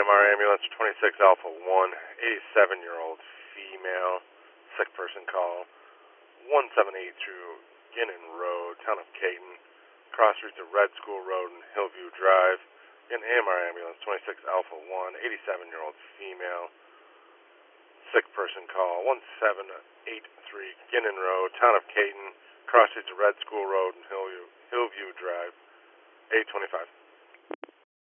AMR ambulance 26 Alpha 1, 87-year-old female, sick person call, 178 through Ginnon Road, town of Caton, cross route to Red School Road and Hillview Drive. Again, AMR ambulance 26 Alpha 1, 87-year-old female, sick person call, 1783 Ginnon Road, town of Caton, cross route to Red School Road and Hillview Drive, 825.